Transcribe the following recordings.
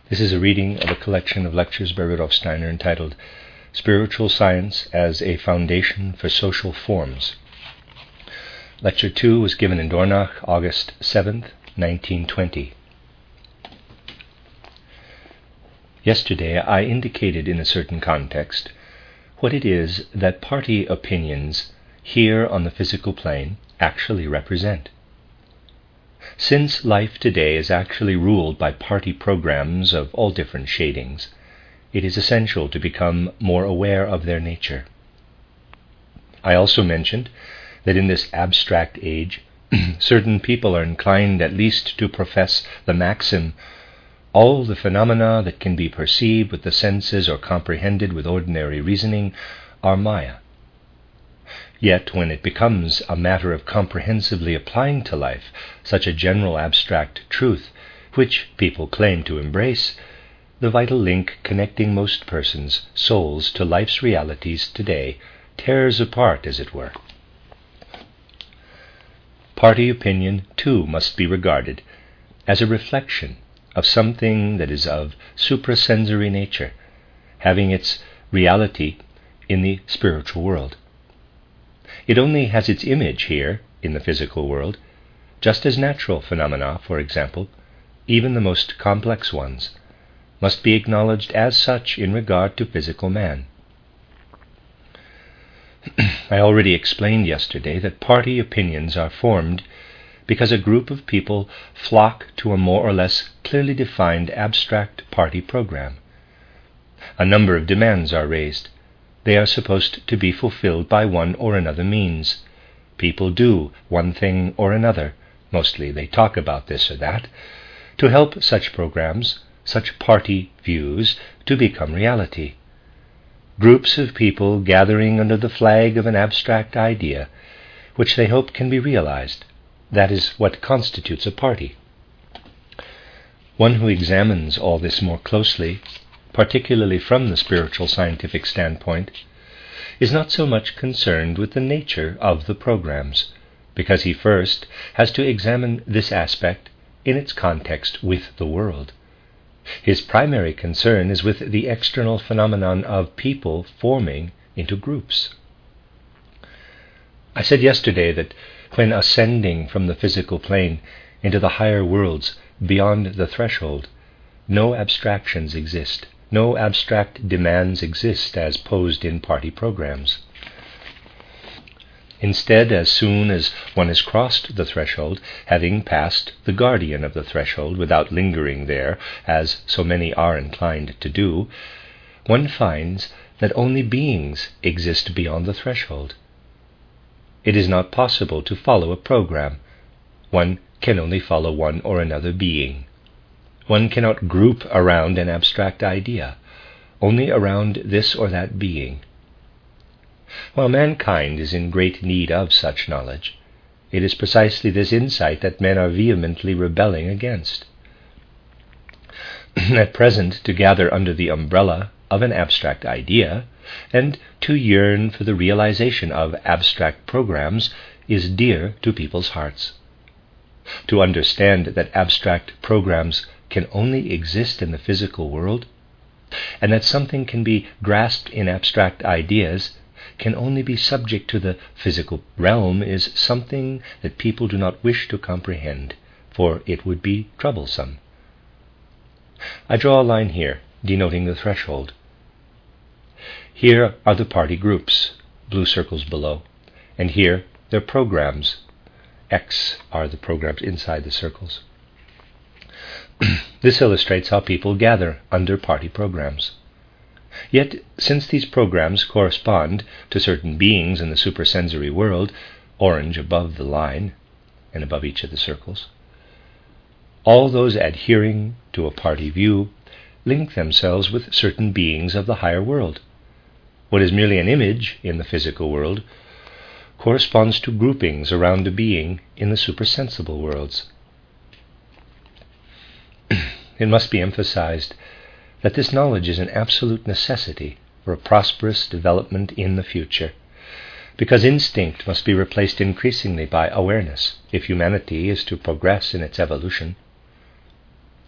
This is a reading of a collection of lectures by Rudolf Steiner entitled Spiritual Science as a Foundation for Social Forms. Lecture 2 was given in Dornach, August 7th, 1920. Yesterday I indicated in a certain context what it is that party opinions here on the physical plane actually represent. Since life today is actually ruled by party programs of all different shadings, it is essential to become more aware of their nature. I also mentioned that in this abstract age, certain people are inclined at least to profess the maxim, all the phenomena that can be perceived with the senses or comprehended with ordinary reasoning are Maya. Yet when it becomes a matter of comprehensively applying to life such a general abstract truth, which people claim to embrace, the vital link connecting most persons' souls to life's realities today tears apart, as it were. Party opinion, too, must be regarded as a reflection of something that is of suprasensory nature, having its reality in the spiritual world. It only has its image here, in the physical world, just as natural phenomena, for example, even the most complex ones, must be acknowledged as such in regard to physical man. I already explained yesterday that party opinions are formed because a group of people flock to a more or less clearly defined abstract party program. A number of demands are raised. They are supposed to be fulfilled by one or another means. People do one thing or another, mostly they talk about this or that, to help such programs, such party views, to become reality. Groups of people gathering under the flag of an abstract idea, which they hope can be realized. That is what constitutes a party. One who examines all this more closely, particularly from the spiritual scientific standpoint, is not so much concerned with the nature of the programs, because he first has to examine this aspect in its context with the world. His primary concern is with the external phenomenon of people forming into groups. I said yesterday that when ascending from the physical plane into the higher worlds beyond the threshold, no abstractions exist. No abstract demands exist as posed in party programs. Instead, as soon as one has crossed the threshold, having passed the guardian of the threshold without lingering there, as so many are inclined to do, one finds that only beings exist beyond the threshold. It is not possible to follow a program. One can only follow one or another being. One cannot group around an abstract idea, only around this or that being. While mankind is in great need of such knowledge, it is precisely this insight that men are vehemently rebelling against. At present, to gather under the umbrella of an abstract idea, and to yearn for the realization of abstract programs, is dear to people's hearts. To understand that abstract programs can only exist in the physical world, and that something can be grasped in abstract ideas can only be subject to the physical realm, is something that people do not wish to comprehend, for it would be troublesome. I draw a line here, denoting the threshold. Here are the party groups, blue circles below, and here their programs. X are the programs inside the circles. This illustrates how people gather under party programs. Yet, since these programs correspond to certain beings in the suprasensory world, orange above the line and above each of the circles, all those adhering to a party view link themselves with certain beings of the higher world. What is merely an image in the physical world corresponds to groupings around a being in the suprasensible worlds. It must be emphasized that this knowledge is an absolute necessity for a prosperous development in the future, because instinct must be replaced increasingly by awareness if humanity is to progress in its evolution.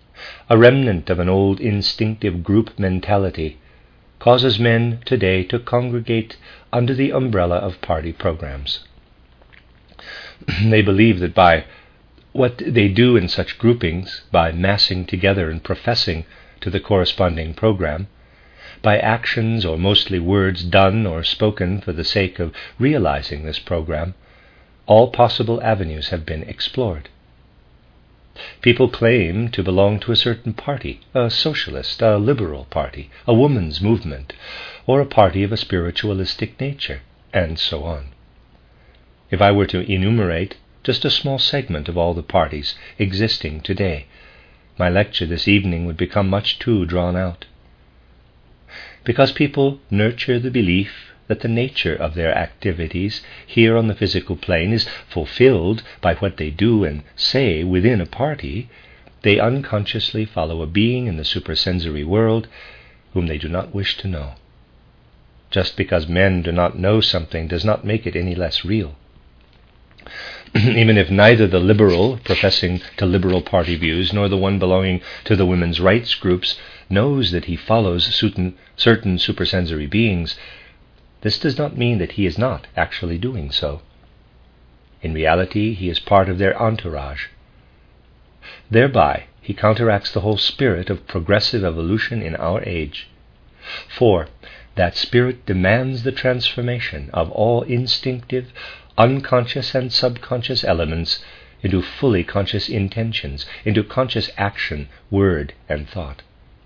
a remnant of an old instinctive group mentality, causes men today to congregate under the umbrella of party programs. They believe that by what they do in such groupings, by massing together and professing to the corresponding program, by actions or mostly words done or spoken for the sake of realizing this program, all possible avenues have been explored. People claim to belong to a certain party, a socialist, a liberal party, a woman's movement, or a party of a spiritualistic nature, and so on. If I were to enumerate just a small segment of all the parties existing today, my lecture this evening would become much too drawn out. Because people nurture the belief that the nature of their activities here on the physical plane is fulfilled by what they do and say within a party, they unconsciously follow a being in the supersensory world whom they do not wish to know. Just because men do not know something does not make it any less real. Even if neither the liberal professing to liberal party views nor the one belonging to the women's rights groups knows that he follows certain supersensory beings, this does not mean that he is not actually doing so. In reality, he is part of their entourage. Thereby, he counteracts the whole spirit of progressive evolution in our age. For that spirit demands the transformation of all instinctive, unconscious and subconscious elements into fully conscious intentions, into conscious action, word, and thought.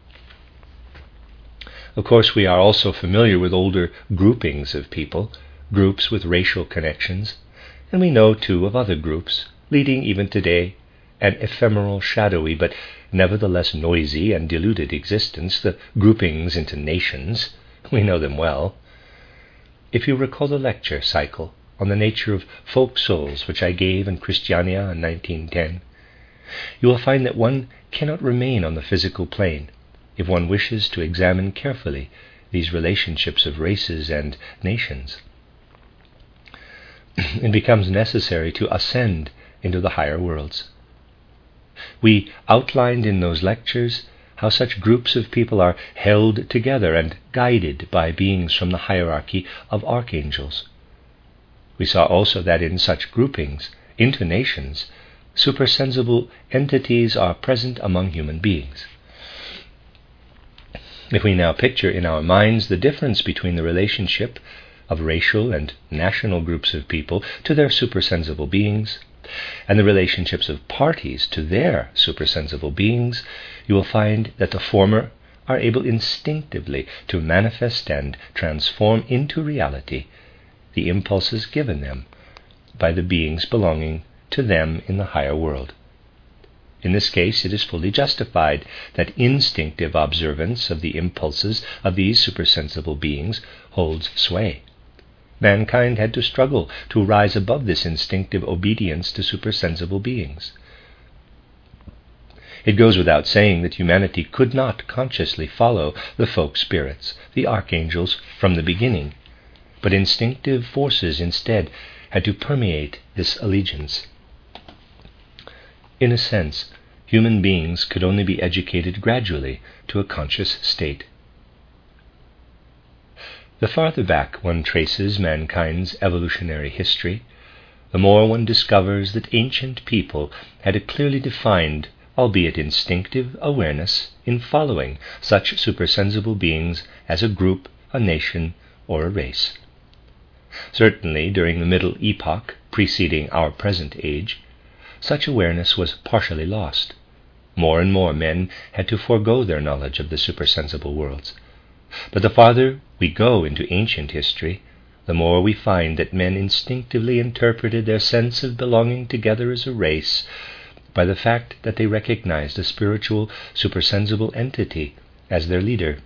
Of course, we are also familiar with older groupings of people, groups with racial connections, and we know too of other groups, leading even today an ephemeral, shadowy, but nevertheless noisy and diluted existence, the groupings into nations. We know them well. If you recall the lecture cycle on the nature of folk souls which I gave in Christiania in 1910, you will find that one cannot remain on the physical plane if one wishes to examine carefully these relationships of races and nations. It becomes necessary to ascend into the higher worlds. We outlined in those lectures how such groups of people are held together and guided by beings from the hierarchy of archangels. We saw also that in such groupings, into nations, supersensible entities are present among human beings. If we now picture in our minds the difference between the relationship of racial and national groups of people to their supersensible beings, and the relationships of parties to their supersensible beings, you will find that the former are able instinctively to manifest and transform into reality the impulses given them by the beings belonging to them in the higher world. In this case, it is fully justified that instinctive observance of the impulses of these supersensible beings holds sway. Mankind had to struggle to rise above this instinctive obedience to supersensible beings. It goes without saying that humanity could not consciously follow the folk spirits, the archangels, from the beginning, but instinctive forces instead had to permeate this allegiance. In a sense, human beings could only be educated gradually to a conscious state. The farther back one traces mankind's evolutionary history, the more one discovers that ancient people had a clearly defined, albeit instinctive, awareness in following such supersensible beings as a group, a nation, or a race. Certainly, during the Middle Epoch preceding our present age, such awareness was partially lost. More and more men had to forego their knowledge of the supersensible worlds. But the farther we go into ancient history, the more we find that men instinctively interpreted their sense of belonging together as a race by the fact that they recognized a spiritual, supersensible entity as their leader.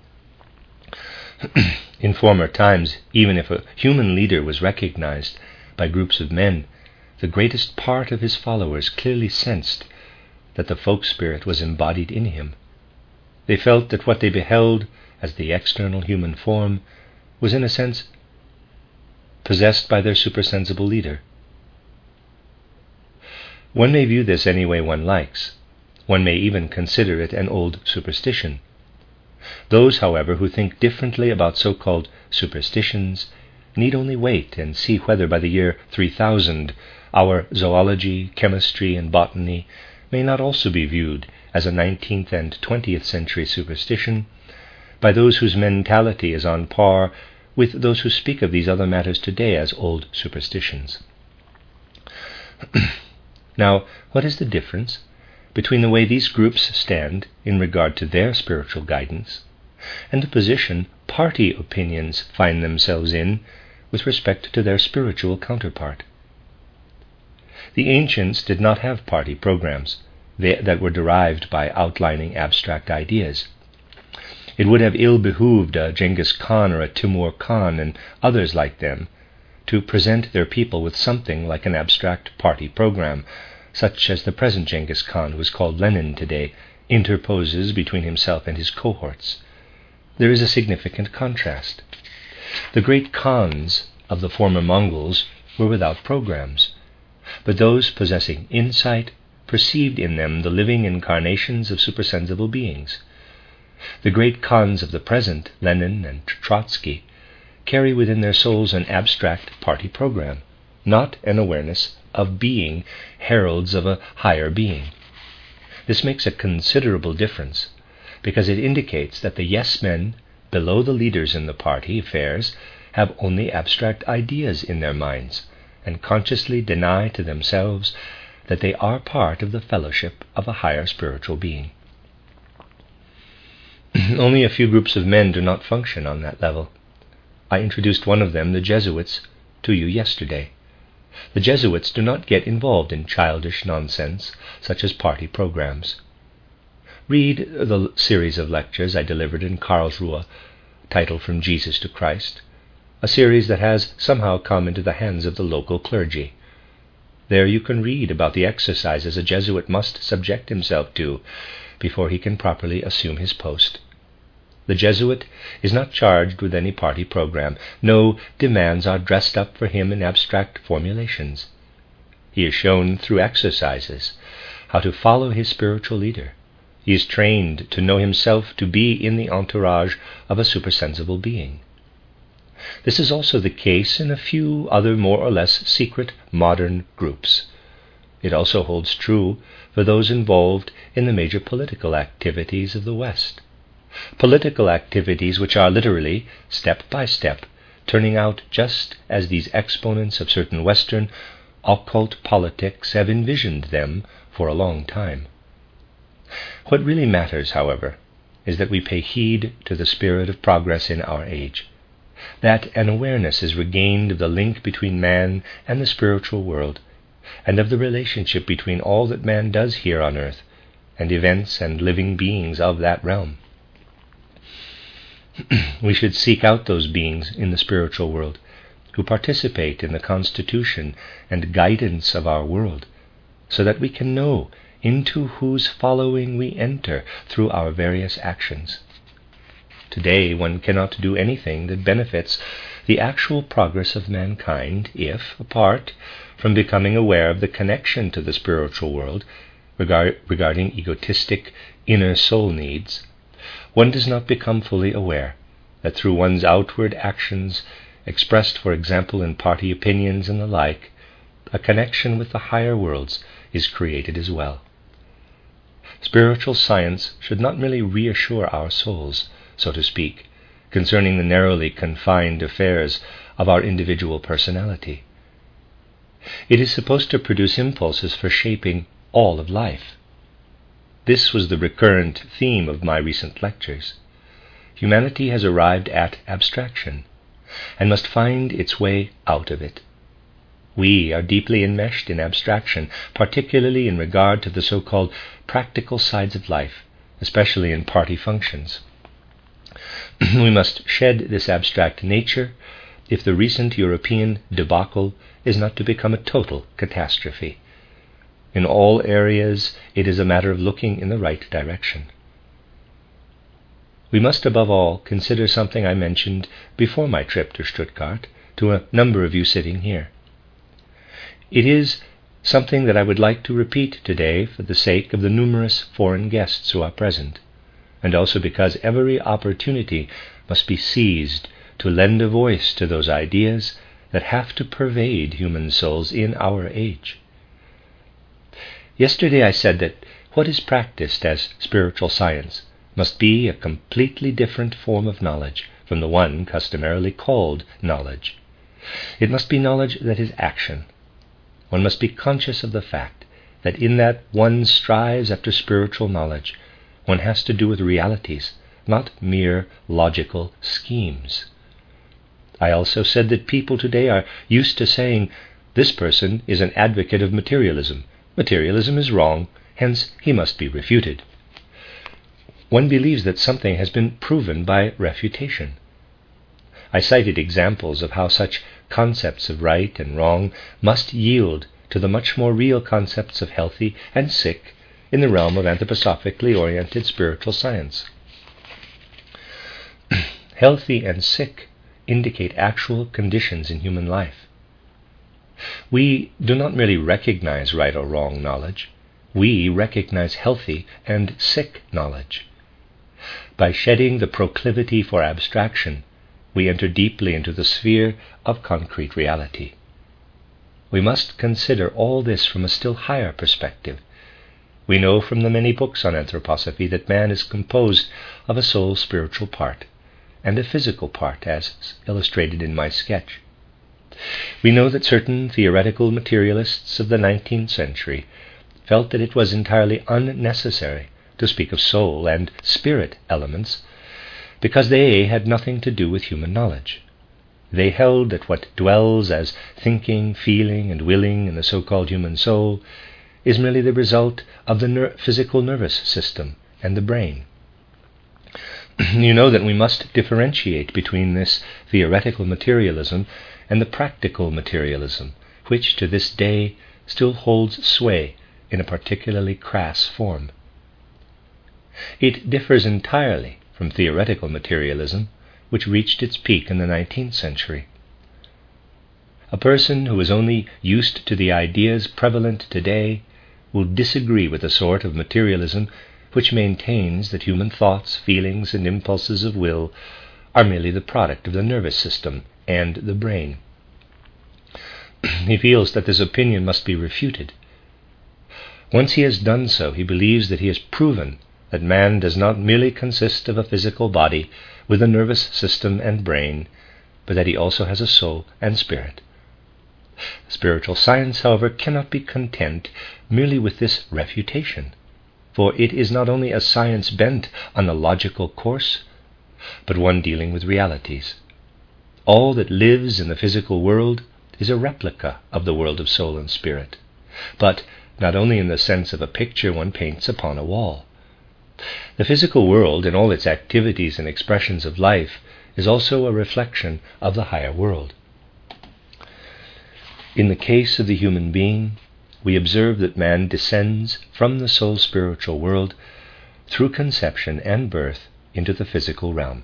In former times, even if a human leader was recognized by groups of men, the greatest part of his followers clearly sensed that the folk spirit was embodied in him. They felt that what they beheld as the external human form was in a sense possessed by their supersensible leader. One may view this any way one likes. One may even consider it an old superstition. Those, however, who think differently about so-called superstitions need only wait and see whether by the year 3000 our zoology, chemistry, and botany may not also be viewed as a 19th and 20th century superstition by those whose mentality is on par with those who speak of these other matters today as old superstitions. Now, what is the difference between the way these groups stand in regard to their spiritual guidance and the position party opinions find themselves in with respect to their spiritual counterpart? The ancients did not have party programs that were derived by outlining abstract ideas. It would have ill behooved a Genghis Khan or a Timur Khan and others like them to present their people with something like an abstract party program, such as the present Genghis Khan, who is called Lenin today, interposes between himself and his cohorts. There is a significant contrast. The great Khans of the former Mongols were without programs, but those possessing insight perceived in them the living incarnations of supersensible beings. The great Khans of the present, Lenin and Trotsky, carry within their souls an abstract party program, not an awareness of being heralds of a higher being. This makes a considerable difference, because it indicates that the yes-men below the leaders in the party affairs have only abstract ideas in their minds, and consciously deny to themselves that they are part of the fellowship of a higher spiritual being. Only a few groups of men do not function on that level. I introduced one of them, the Jesuits, to you yesterday. The Jesuits do not get involved in childish nonsense such as party programs. Read the series of lectures I delivered in Karlsruhe, titled From Jesus to Christ, a series that has somehow come into the hands of the local clergy. There you can read about the exercises a Jesuit must subject himself to before he can properly assume his post. The Jesuit is not charged with any party program. No demands are dressed up for him in abstract formulations. He is shown through exercises how to follow his spiritual leader. He is trained to know himself to be in the entourage of a supersensible being. This is also the case in a few other more or less secret modern groups. It also holds true for those involved in the major political activities of the West. Political activities which are literally, step by step, turning out just as these exponents of certain Western occult politics have envisioned them for a long time. What really matters, however, is that we pay heed to the spirit of progress in our age, that an awareness is regained of the link between man and the spiritual world, and of the relationship between all that man does here on earth and events and living beings of that realm. We should seek out those beings in the spiritual world who participate in the constitution and guidance of our world, so that we can know into whose following we enter through our various actions. Today one cannot do anything that benefits the actual progress of mankind if, apart from becoming aware of the connection to the spiritual world regarding egotistic inner soul needs, one does not become fully aware that through one's outward actions, expressed, for example, in party opinions and the like, a connection with the higher worlds is created as well. Spiritual science should not merely reassure our souls, so to speak, concerning the narrowly confined affairs of our individual personality. It is supposed to produce impulses for shaping all of life. This was the recurrent theme of my recent lectures. Humanity has arrived at abstraction and must find its way out of it. We are deeply enmeshed in abstraction, particularly in regard to the so-called practical sides of life, especially in party functions. We must shed this abstract nature if the recent European debacle is not to become a total catastrophe. In all areas, it is a matter of looking in the right direction. We must above all consider something I mentioned before my trip to Stuttgart to a number of you sitting here. It is something that I would like to repeat today for the sake of the numerous foreign guests who are present, and also because every opportunity must be seized to lend a voice to those ideas that have to pervade human souls in our age. Yesterday I said that what is practiced as spiritual science must be a completely different form of knowledge from the one customarily called knowledge. It must be knowledge that is action. One must be conscious of the fact that in that one strives after spiritual knowledge, one has to do with realities, not mere logical schemes. I also said that people today are used to saying, "This person is an advocate of materialism. Materialism is wrong, hence he must be refuted." One believes that something has been proven by refutation. I cited examples of how such concepts of right and wrong must yield to the much more real concepts of healthy and sick in the realm of anthroposophically oriented spiritual science. Healthy and sick indicate actual conditions in human life. We do not merely recognize right or wrong knowledge, we recognize healthy and sick knowledge. By shedding the proclivity for abstraction, we enter deeply into the sphere of concrete reality. We must consider all this from a still higher perspective. We know from the many books on anthroposophy that man is composed of a soul spiritual part and a physical part, as illustrated in my sketch. We know that certain theoretical materialists of the 19th century felt that it was entirely unnecessary to speak of soul and spirit elements because they had nothing to do with human knowledge. They held that what dwells as thinking, feeling, and willing in the so-called human soul is merely the result of the physical nervous system and the brain. You know that we must differentiate between this theoretical materialism and the practical materialism, which to this day still holds sway in a particularly crass form. It differs entirely from theoretical materialism, which reached its peak in the 19th century. A person who is only used to the ideas prevalent today will disagree with the sort of materialism which maintains that human thoughts, feelings, and impulses of will are merely the product of the nervous system and the brain. He feels that this opinion must be refuted. Once he has done so, he believes that he has proven that man does not merely consist of a physical body with a nervous system and brain, but that he also has a soul and spirit. Spiritual science, however, cannot be content merely with this refutation, for it is not only a science bent on a logical course, but one dealing with realities. All that lives in the physical world is a replica of the world of soul and spirit, but not only in the sense of a picture one paints upon a wall. The physical world, in all its activities and expressions of life, is also a reflection of the higher world. In the case of the human being, we observe that man descends from the soul-spiritual world through conception and birth into the physical realm.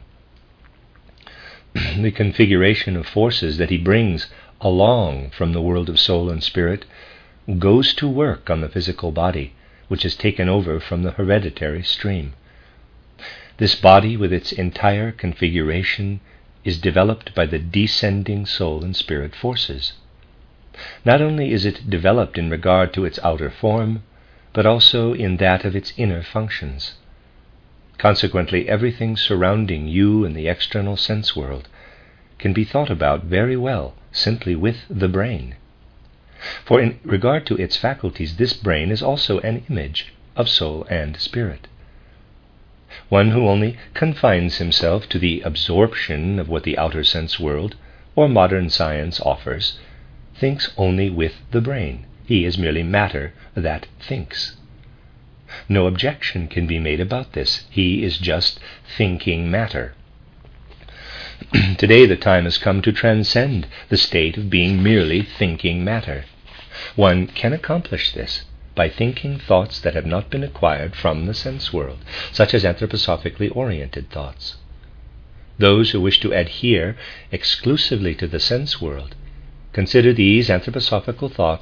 The configuration of forces that he brings along from the world of soul and spirit goes to work on the physical body, which is taken over from the hereditary stream. This body, with its entire configuration, is developed by the descending soul and spirit forces. Not only is it developed in regard to its outer form, but also in that of its inner functions. Consequently, everything surrounding you in the external sense world can be thought about very well simply with the brain. For in regard to its faculties, this brain is also an image of soul and spirit. One who only confines himself to the absorption of what the outer sense world or modern science offers thinks only with the brain. He is merely matter that thinks. No objection can be made about this. He is just thinking matter. Today the time has come to transcend the state of being merely thinking matter. One can accomplish this by thinking thoughts that have not been acquired from the sense world, such as anthroposophically oriented thoughts. Those who wish to adhere exclusively to the sense world consider these anthroposophical thoughts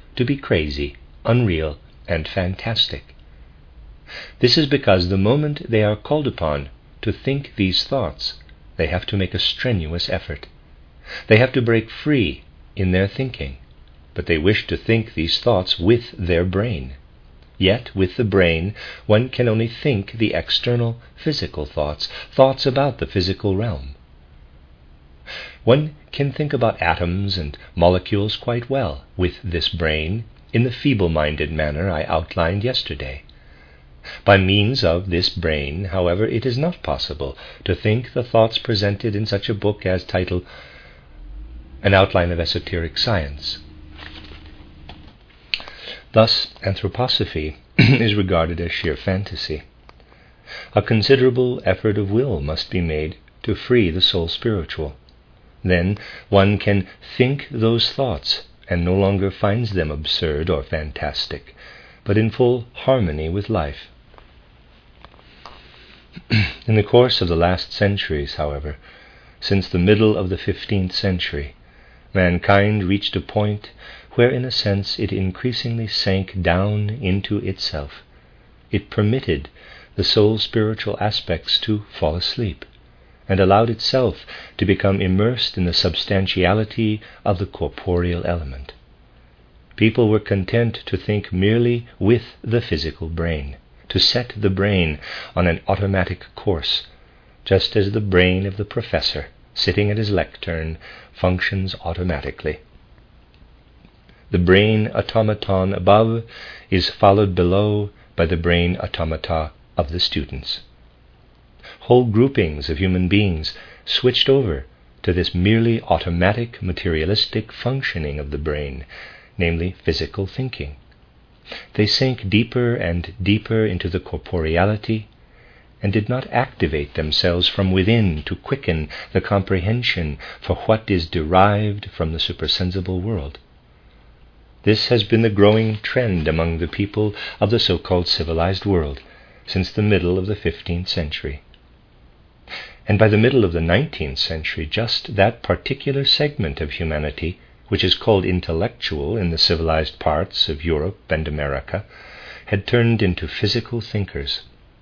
to be crazy, unreal, and fantastic. This is because the moment they are called upon to think these thoughts, they have to make a strenuous effort. They have to break free in their thinking, but they wish to think these thoughts with their brain. Yet with the brain one can only think the external physical thoughts about the physical realm. One can think about atoms and molecules quite well with this brain in the feeble-minded manner I outlined yesterday. By means of this brain, however, it is not possible to think the thoughts presented in such a book as titled An Outline of Esoteric Science. Thus, anthroposophy is regarded as sheer fantasy. A considerable effort of will must be made to free the soul spiritual. Then one can think those thoughts and no longer finds them absurd or fantastic, but in full harmony with life. In the course of the last centuries, however, since the middle of the 15th century, mankind reached a point where, in a sense, it increasingly sank down into itself. It permitted the soul's spiritual aspects to fall asleep, and allowed itself to become immersed in the substantiality of the corporeal element. People were content to think merely with the physical brain, to set the brain on an automatic course, just as the brain of the professor, sitting at his lectern, functions automatically. The brain automaton above is followed below by the brain automata of the students. Whole groupings of human beings switched over to this merely automatic, materialistic functioning of the brain, namely physical thinking. They sank deeper and deeper into the corporeality and did not activate themselves from within to quicken the comprehension for what is derived from the supersensible world. This has been the growing trend among the people of the so-called civilized world since the middle of the 15th century. And by the middle of the 19th century, just that particular segment of humanity, which is called intellectual in the civilized parts of Europe and America, had turned into physical thinkers.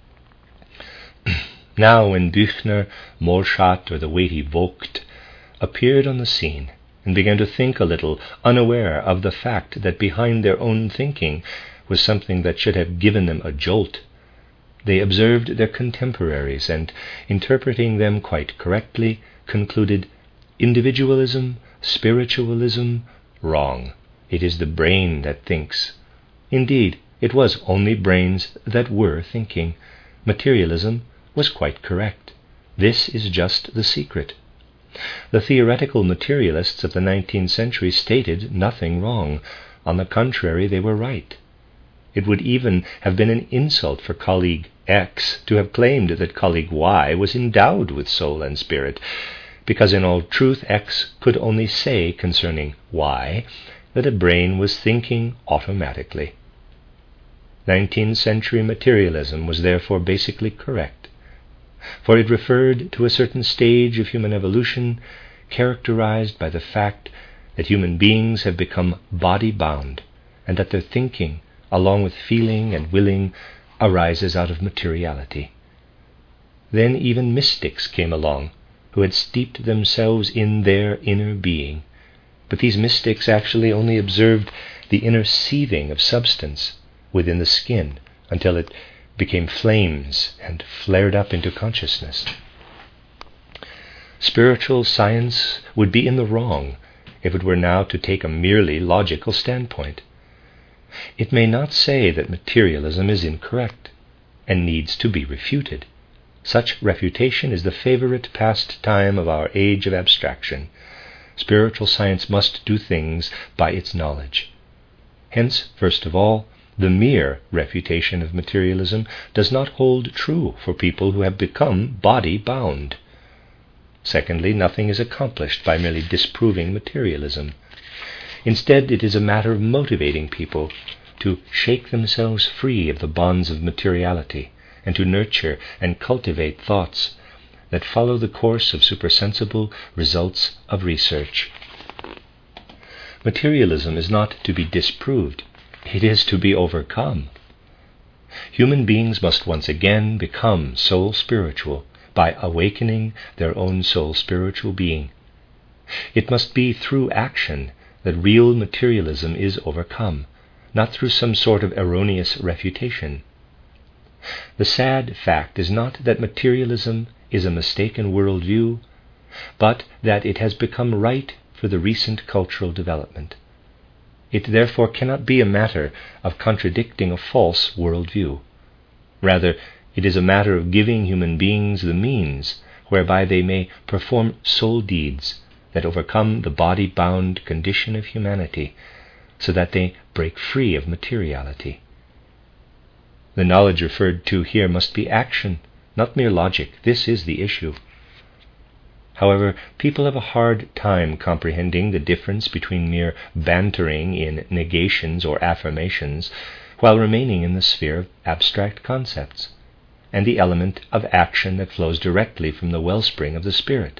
Now, when Büchner, Mohlschat, or the weighty Vogt appeared on the scene and began to think a little, unaware of the fact that behind their own thinking was something that should have given them a jolt, they observed their contemporaries and, interpreting them quite correctly, concluded, individualism, spiritualism, wrong. It is the brain that thinks. Indeed, it was only brains that were thinking. Materialism was quite correct. This is just the secret. The theoretical materialists of the 19th century stated nothing wrong. On the contrary, they were right. It would even have been an insult for colleague X to have claimed that colleague Y was endowed with soul and spirit, because in all truth X could only say concerning Y that a brain was thinking automatically. 19th century materialism was therefore basically correct, for it referred to a certain stage of human evolution characterized by the fact that human beings have become body-bound, and that their thinking, along with feeling and willing, arises out of materiality. Then even mystics came along, who had steeped themselves in their inner being, but these mystics actually only observed the inner seething of substance within the skin until it became flames and flared up into consciousness. Spiritual science would be in the wrong if it were now to take a merely logical standpoint. It may not say that materialism is incorrect and needs to be refuted. Such refutation is the favorite pastime of our age of abstraction. Spiritual science must do things by its knowledge. Hence, first of all, the mere refutation of materialism does not hold true for people who have become body-bound. Secondly, nothing is accomplished by merely disproving materialism. Instead, it is a matter of motivating people to shake themselves free of the bonds of materiality and to nurture and cultivate thoughts that follow the course of supersensible results of research. Materialism is not to be disproved, it is to be overcome. Human beings must once again become soul spiritual by awakening their own soul spiritual being. It must be through action that real materialism is overcome, not through some sort of erroneous refutation. The sad fact is not that materialism is a mistaken worldview, but that it has become right for the recent cultural development. It therefore cannot be a matter of contradicting a false worldview. Rather, it is a matter of giving human beings the means whereby they may perform soul deeds that overcome the body-bound condition of humanity, so that they break free of materiality. The knowledge referred to here must be action, not mere logic. This is the issue. However, people have a hard time comprehending the difference between mere bantering in negations or affirmations while remaining in the sphere of abstract concepts, and the element of action that flows directly from the wellspring of the Spirit.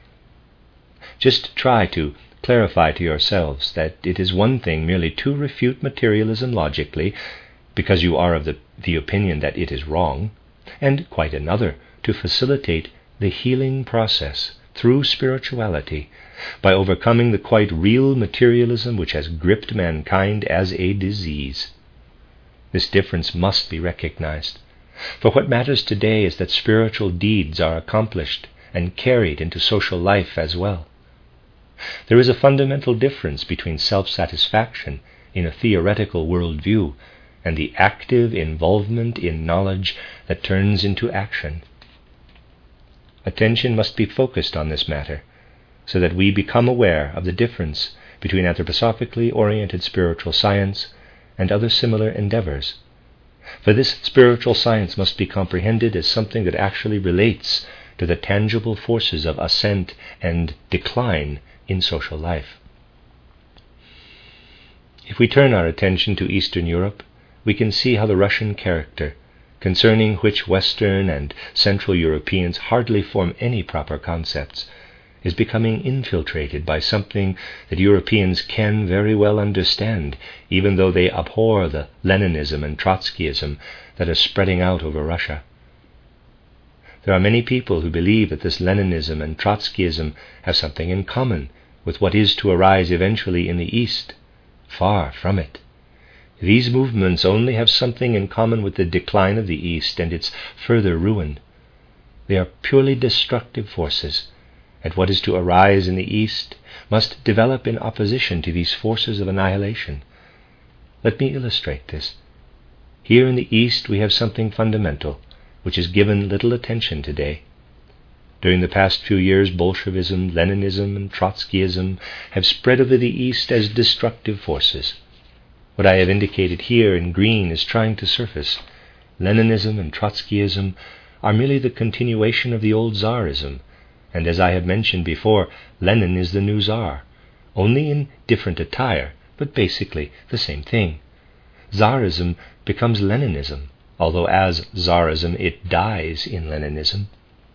Just try to clarify to yourselves that it is one thing merely to refute materialism logically, because you are of the opinion that it is wrong, and quite another to facilitate the healing process through spirituality by overcoming the quite real materialism which has gripped mankind as a disease. This difference must be recognized, for what matters today is that spiritual deeds are accomplished and carried into social life as well. There is a fundamental difference between self-satisfaction in a theoretical worldview and the active involvement in knowledge that turns into action. Attention must be focused on this matter, so that we become aware of the difference between anthroposophically oriented spiritual science and other similar endeavors. For this spiritual science must be comprehended as something that actually relates to the tangible forces of ascent and decline in social life. If we turn our attention to Eastern Europe, we can see how the Russian character, concerning which Western and Central Europeans hardly form any proper concepts, is becoming infiltrated by something that Europeans can very well understand, even though they abhor the Leninism and Trotskyism that are spreading out over Russia. There are many people who believe that this Leninism and Trotskyism have something in common with what is to arise eventually in the East. Far from it. These movements only have something in common with the decline of the East and its further ruin. They are purely destructive forces, and what is to arise in the East must develop in opposition to these forces of annihilation. Let me illustrate this. Here in the East we have something fundamental, which is given little attention today. During the past few years, Bolshevism, Leninism, and Trotskyism have spread over the East as destructive forces. What I have indicated here in green is trying to surface. Leninism and Trotskyism are merely the continuation of the old Tsarism, and as I have mentioned before, Lenin is the new Tsar, only in different attire, but basically the same thing. Tsarism becomes Leninism, although as Tsarism it dies in Leninism.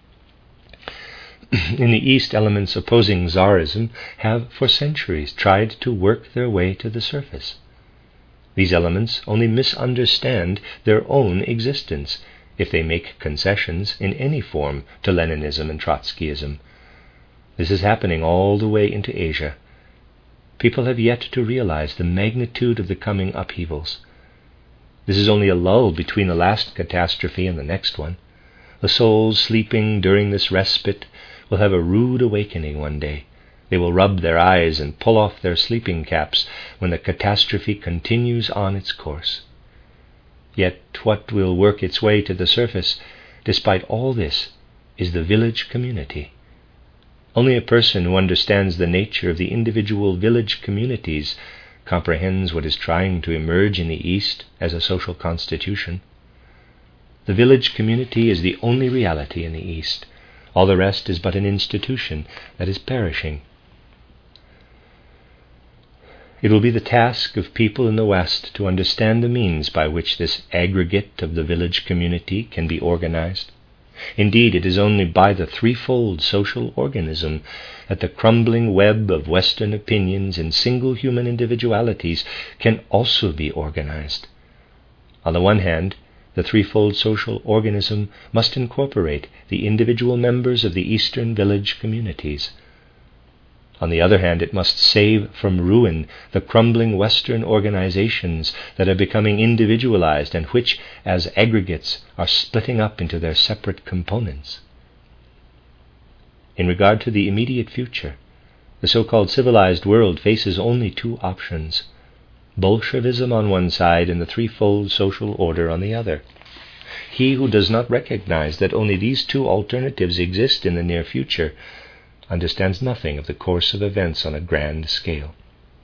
In the East, elements opposing Tsarism have for centuries tried to work their way to the surface. These elements only misunderstand their own existence if they make concessions in any form to Leninism and Trotskyism. This is happening all the way into Asia. People have yet to realize the magnitude of the coming upheavals. This is only a lull between the last catastrophe and the next one. The souls sleeping during this respite will have a rude awakening one day. They will rub their eyes and pull off their sleeping caps when the catastrophe continues on its course. Yet what will work its way to the surface, despite all this, is the village community. Only a person who understands the nature of the individual village communities comprehends what is trying to emerge in the East as a social constitution. The village community is the only reality in the East. All the rest is but an institution that is perishing. It will be the task of people in the West to understand the means by which this aggregate of the village community can be organized. Indeed, it is only by the threefold social organism that the crumbling web of Western opinions in single human individualities can also be organized. On the one hand, the threefold social organism must incorporate the individual members of the Eastern village communities. On the other hand, it must save from ruin the crumbling Western organizations that are becoming individualized and which, as aggregates, are splitting up into their separate components. In regard to the immediate future, the so-called civilized world faces only two options: Bolshevism on one side and the threefold social order on the other. He who does not recognize that only these two alternatives exist in the near future understands nothing of the course of events on a grand scale.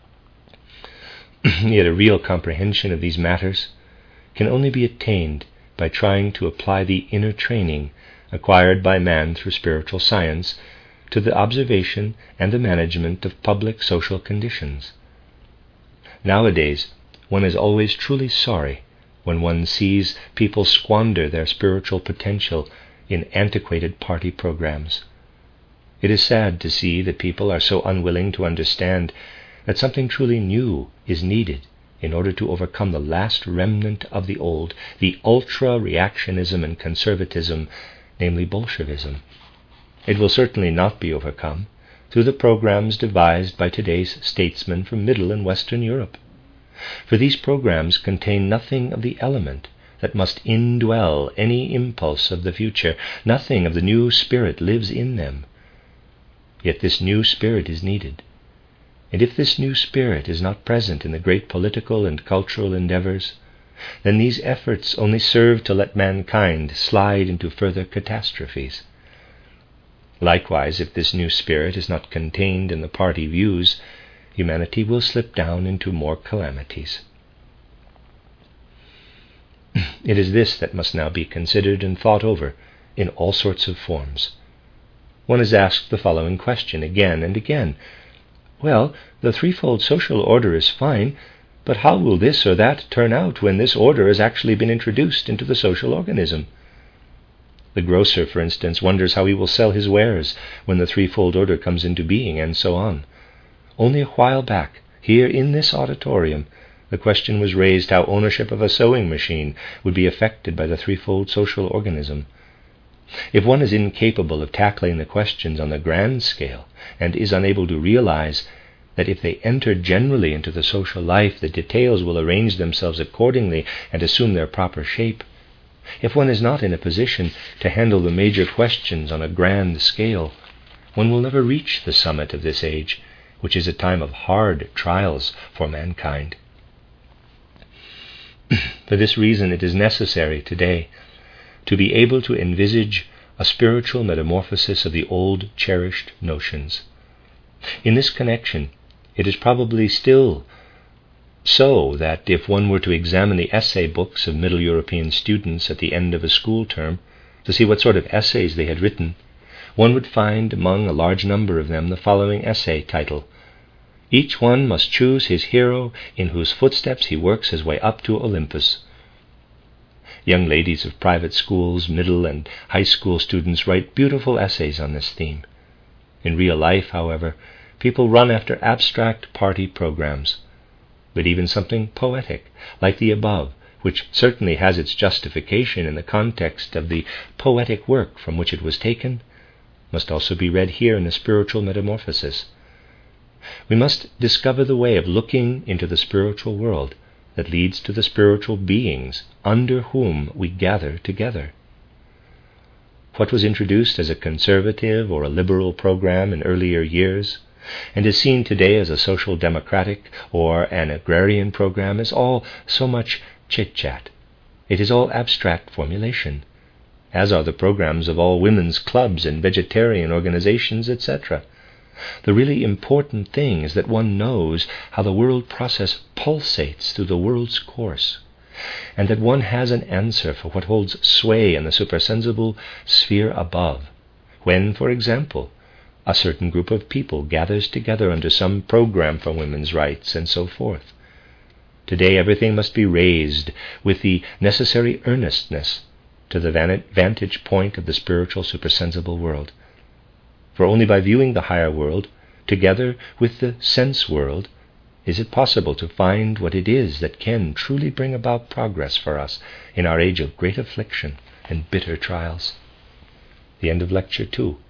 Yet a real comprehension of these matters can only be attained by trying to apply the inner training acquired by man through spiritual science to the observation and the management of public social conditions. Nowadays, one is always truly sorry when one sees people squander their spiritual potential in antiquated party programs. It is sad to see that people are so unwilling to understand that something truly new is needed in order to overcome the last remnant of the old, the ultra-reactionism and conservatism, namely Bolshevism. It will certainly not be overcome through the programs devised by today's statesmen from Middle and Western Europe. For these programs contain nothing of the element that must indwell any impulse of the future. Nothing of the new spirit lives in them. Yet this new spirit is needed. And if this new spirit is not present in the great political and cultural endeavors, then these efforts only serve to let mankind slide into further catastrophes. Likewise, if this new spirit is not contained in the party views, humanity will slip down into more calamities. It is this that must now be considered and thought over in all sorts of forms. One is asked the following question again and again: well, the threefold social order is fine, but how will this or that turn out when this order has actually been introduced into the social organism? The grocer, for instance, wonders how he will sell his wares when the threefold order comes into being, and so on. Only a while back, here in this auditorium, the question was raised how ownership of a sewing machine would be affected by the threefold social organism. If one is incapable of tackling the questions on the grand scale and is unable to realize that if they enter generally into the social life, the details will arrange themselves accordingly and assume their proper shape, if one is not in a position to handle the major questions on a grand scale, one will never reach the summit of this age, which is a time of hard trials for mankind. For this reason, it is necessary today to be able to envisage a spiritual metamorphosis of the old cherished notions. In this connection, it is probably still so that if one were to examine the essay books of Middle European students at the end of a school term to see what sort of essays they had written, one would find among a large number of them the following essay title: "Each one must choose his hero in whose footsteps he works his way up to Olympus." Young ladies of private schools, middle and high school students write beautiful essays on this theme. In real life, however, people run after abstract party programs. But even something poetic, like the above, which certainly has its justification in the context of the poetic work from which it was taken, must also be read here in the spiritual metamorphosis. We must discover the way of looking into the spiritual world that leads to the spiritual beings under whom we gather together. What was introduced as a conservative or a liberal program in earlier years, and is seen today as a social democratic or an agrarian program, is all so much chit-chat. It is all abstract formulation, as are the programs of all women's clubs and vegetarian organizations, etc. The really important thing is that one knows how the world process pulsates through the world's course, and that one has an answer for what holds sway in the supersensible sphere above, when, for example, a certain group of people gathers together under some program for women's rights, and so forth. Today everything must be raised with the necessary earnestness to the vantage point of the spiritual supersensible world. For only by viewing the higher world together with the sense world is it possible to find what it is that can truly bring about progress for us in our age of great affliction and bitter trials. The end of Lecture 2.